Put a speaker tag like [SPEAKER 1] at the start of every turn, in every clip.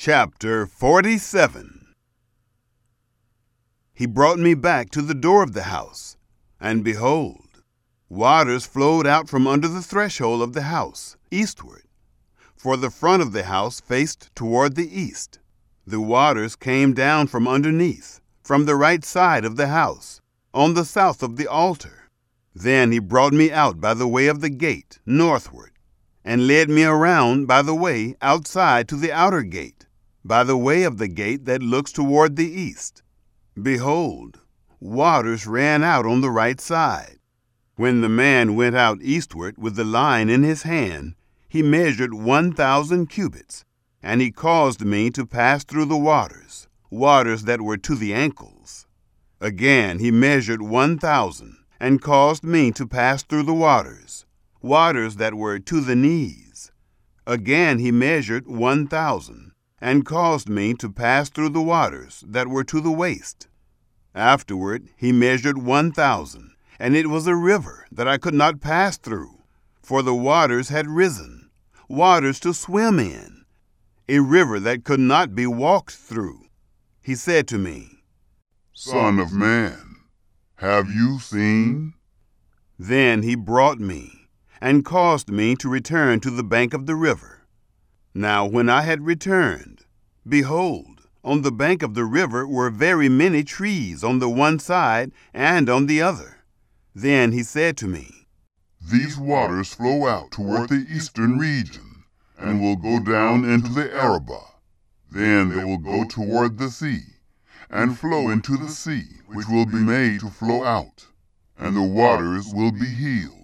[SPEAKER 1] Chapter 47. He brought me back to the door of the house, and behold, waters flowed out from under the threshold of the house, eastward. For the front of the house faced toward the east. The waters came down from underneath, from the right side of the house, on the south of the altar. Then he brought me out by the way of the gate, northward, and led me around by the way outside to the outer gate, by the way of the gate that looks toward the east. Behold, waters ran out on the right side. When the man went out eastward with the line in his hand, he measured 1,000 cubits, and he caused me to pass through the waters, waters that were to the ankles. Again he measured 1,000, and caused me to pass through the waters, waters that were to the knees. Again he measured 1,000, and caused me to pass through the waters that were to the waist. Afterward he measured 1,000, and it was a river that I could not pass through, for the waters had risen, waters to swim in, a river that could not be walked through. He said to me,
[SPEAKER 2] Son of man, have you seen?
[SPEAKER 1] Then he brought me, and caused me to return to the bank of the river. Now when I had returned, behold, on the bank of the river were very many trees on the one side and on the other. Then he said to me,
[SPEAKER 2] These waters flow out toward the eastern region, and will go down into the Arabah. Then they will go toward the sea, and flow into the sea, which will be made to flow out, and the waters will be healed.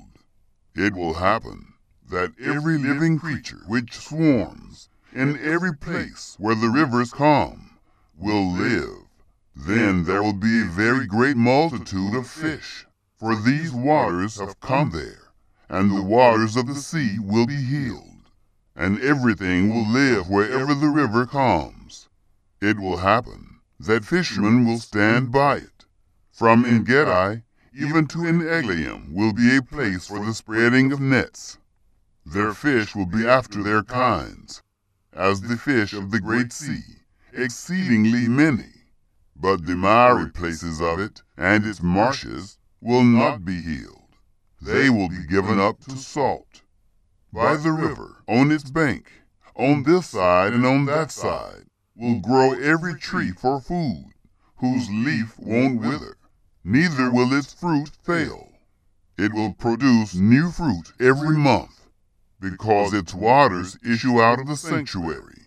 [SPEAKER 2] It will happen that every living creature which swarms in every place where the rivers come will live. Then there will be a very great multitude of fish, for these waters have come there, and the waters of the sea will be healed, and everything will live wherever the river comes. It will happen that fishermen will stand by it. From En-gedi even to En-eglaim will be a place for the spreading of nets. Their fish will be after their kinds, as the fish of the great sea, exceedingly many. But the miry places of it and its marshes will not be healed. They will be given up to salt. By the river, on its bank, on this side and on that side, will grow every tree for food, whose leaf won't wither, neither will its fruit fail. It will produce new fruit every month, because its waters issue out of the sanctuary.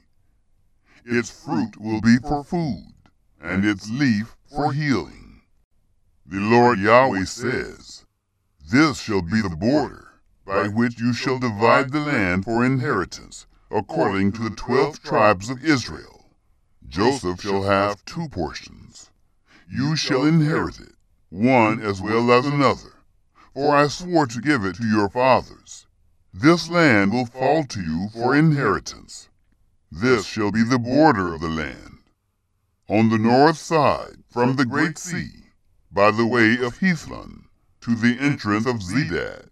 [SPEAKER 2] Its fruit will be for food, and its leaf for healing. The Lord Yahweh says, This shall be the border by which you shall divide the land for inheritance, according to the 12 tribes of Israel. Joseph shall have 2 portions. You shall inherit it, one as well as another, for I swore to give it to your fathers. This land will fall to you for inheritance. This shall be the border of the land. On the north side, from the great sea, by the way of Hethlon, to the entrance of Zedad,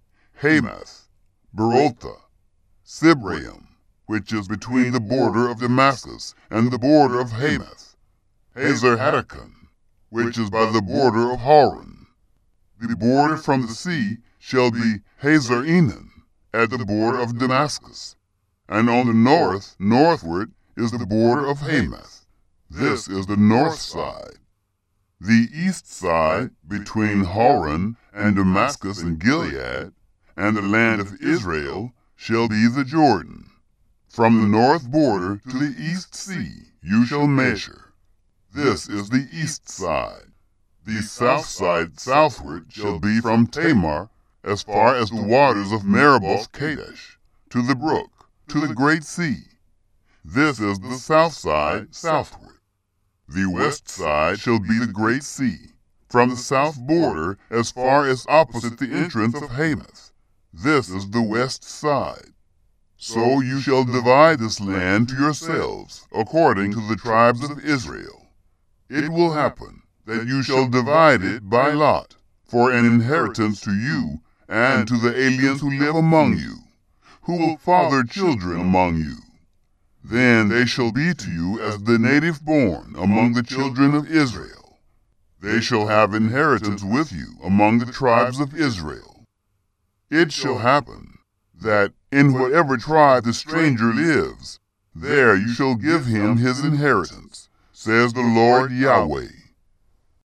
[SPEAKER 2] Hamath, Berotha, Sibraim, which is between the border of Damascus and the border of Hamath, Hazar-Hatticon, which is by the border of Hauran. The border from the sea shall be Hazar-Enan, at the border of Damascus, and on the north, northward, is the border of Hamath. This is the north side. The east side, between Hauran and Damascus and Gilead, and the land of Israel, shall be the Jordan. From the north border to the east sea you shall measure. This is the east side. The south side southward shall be from Tamar as far as the waters of Meribah Kadesh, to the brook, to the great sea. This is the south side southward. The west side shall be the great sea, from the south border as far as opposite the entrance of Hamath. This is the west side. So you shall divide this land to yourselves, according to the tribes of Israel. It will happen that you shall divide it by lot, for an inheritance to you and to the aliens who live among you, who will father children among you. Then they shall be to you as the native born among the children of Israel. They shall have inheritance with you among the tribes of Israel. It shall happen that in whatever tribe the stranger lives, there you shall give him his inheritance, says the Lord Yahweh.